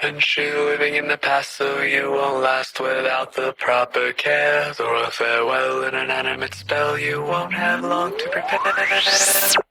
potentially living in the past, so you won't last without the proper care. Or a farewell, an inanimate spell, you won't have long to prepare.